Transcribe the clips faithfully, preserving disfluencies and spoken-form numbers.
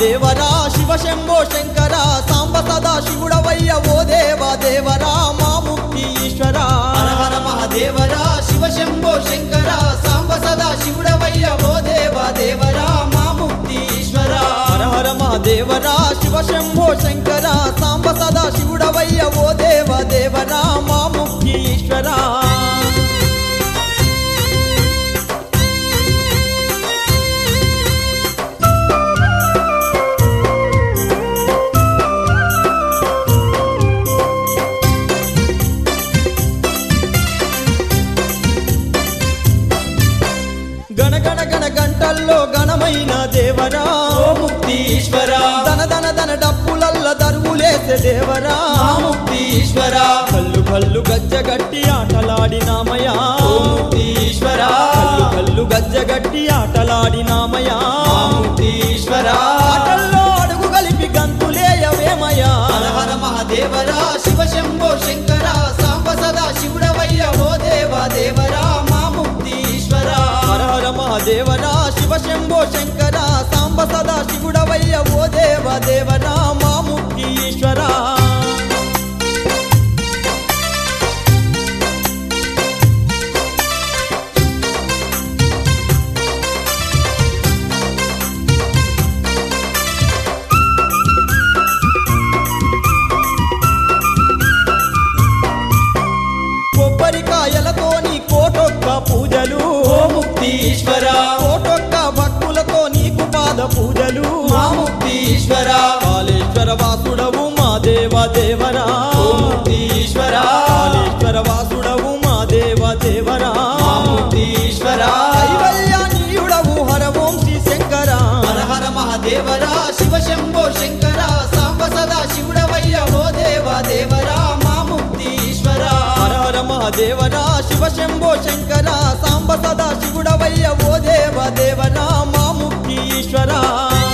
మహాదేవరా శివ శంభో శంకర సాంబ సదా శివుడవయ్య ఓ దేవ దేవరా మా ముక్తి ఈశ్వరా హర హర మహాదేవరా శివ శంభో శంకర సాంబ సదా శివుడవయ్య ఓ దేవ దేవరా మా ముక్తి ఈశ్వరా హర హర మహాదేవరా శివ శంభో శంకర సాంబ సదా శివుడవయ్య ఓ దేవ దేవరా మా ముక్తి ఈశ్వరా గణ గణ గణ గంటల్లో గణమైన దేవరా ఓ ముక్తి ఈశ్వరా దన దన దన డప్పులల్ల దరువులేసే దేవరా మా ముక్తి ఈశ్వరా కల్లు కల్లు గజ్జగట్టి ఆటలాడినామయా ఓ ముక్తి ఈశ్వరా కల్లు కల్లు గజ్జగట్టి ఆటలాడినామయా మా ముక్తి ఈశ్వరా ఆటల్లో అడుగు కలిపి గంతులేయవేమయా హర హర మహాదేవరా శివ శంభో శంకర సాంబ సదా శివుడవయ్య ఓ దేవ దేవరా మా ముక్తి ఈశ్వరా హర హర మహాదేవరా శివ శంభో శంకర సాంబ సదా శివుడవయ్య ఓ దేవ దేవరా మా ముక్తి ఈశ్వరా కొబ్బరికాయలతోని కోటొక్క పూజలు ఓ ముక్తి ఈశ్వరా కోటొక్క భక్తులతో నీకు పాద పూజలు మా ముక్తి ఈశ్వరా కాళేశ్వర వాసుడవు మా దేవ దేవరా ఓ ముక్తి ఈశ్వరా కాళేశ్వర వాసుడవు మా దేవ దేవరా మా ముక్తి ఈశ్వరా కైవల్యానీయుడవు హర ఓం శ్రీ శంకర హర హర మహాదేవరా శివ శంభో శంకర సాంబ సదా శివుడవయ్య ఓ దేవ దేవరా మా ముక్తి ఈశ్వరా హర హర మహాదేవరా శివ శంభో శంకర సాంబ సదా శివుడవయ్య ఓ దేవ దేవరా మా ముక్తి ఈశ్వరా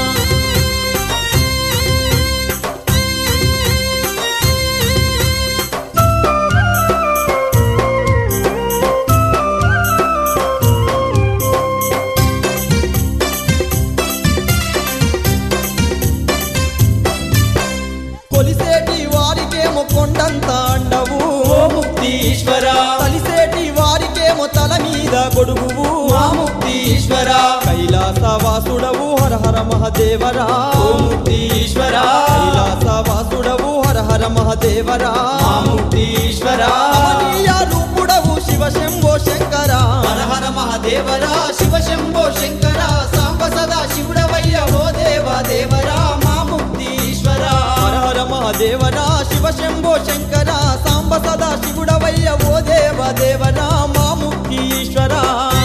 కొలిసేటి వారికేమో కొండంత అండవు ఓ ముక్తి ఈశ్వరా కలిసేటి వారికేమో తల మీద గొడుగువు మా ముక్తి ఈశ్వరా కైలాసవాసుడవు హర హర మహాదేవరా ఓ ముక్తి ఈశ్వరా కైలాసవాసుడవు హర హర మహాదేవరా మా ముక్తి ఈశ్వరా కమనీయ రూపుడవు శివ శంభో శంకర హర హర మహాదేవరా శివ శంభో శంకర సాంబ సదా శివుడవయ్య ఓ దేవ దేవరా మా ముక్తి ఈశ్వరా హర హర మహాదేవరా శివ శంభో శంకర సాంబ సదా శివుడవయ్య ఓ దేవ దేవరా మా ముక్తి ఈశ్వరా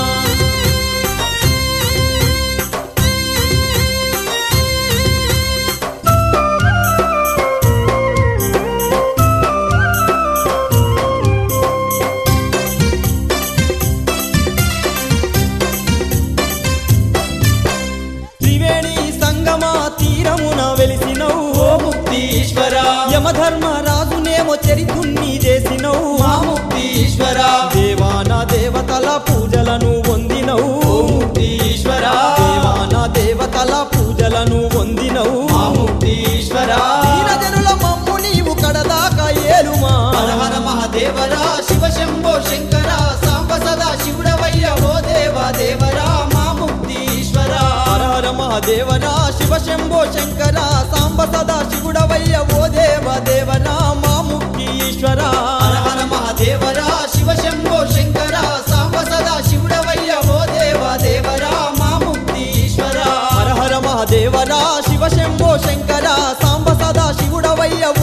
త్రివేణి సంగమ తీరమున వెలిసినవు ఓ ముక్తి ఈశ్వరా యమధర్మరాజునేమో చరితుణ్ణి చేసినవు మా ముక్తి ఈశ్వరా దేవాన దేవతల పూజలను వందినవు ఓ ముక్తి ఈశ్వరా దేవాన దేవతల పూజలను వందినవు మా ముక్తి ఈశ్వరా దీనజనుల మమ్ము నీవు కడదాకా ఏలుమా హర హర మహాదేవరా శివ శంభో శంకర సాంబ సదా శివుడవయ్య ఓ దేవ దేవరా మా ముక్తి ఈశ్వరా హర హర మహాదేవరా శివ శంభో శంకర సాంబ సదా శివుడవయ్య ఓ దేవ దేవరా మా ముక్తి ఈశ్వరా హర హర మహాదేవరా శివ శంభో శంకర సాంబ సదా శివుడవయ్య ఓ దేవ దేవరా మా ముక్తి ఈశ్వరా హర హర మహాదేవరా శివ శంభో శంకర సాంబ సదా శివుడవయ్య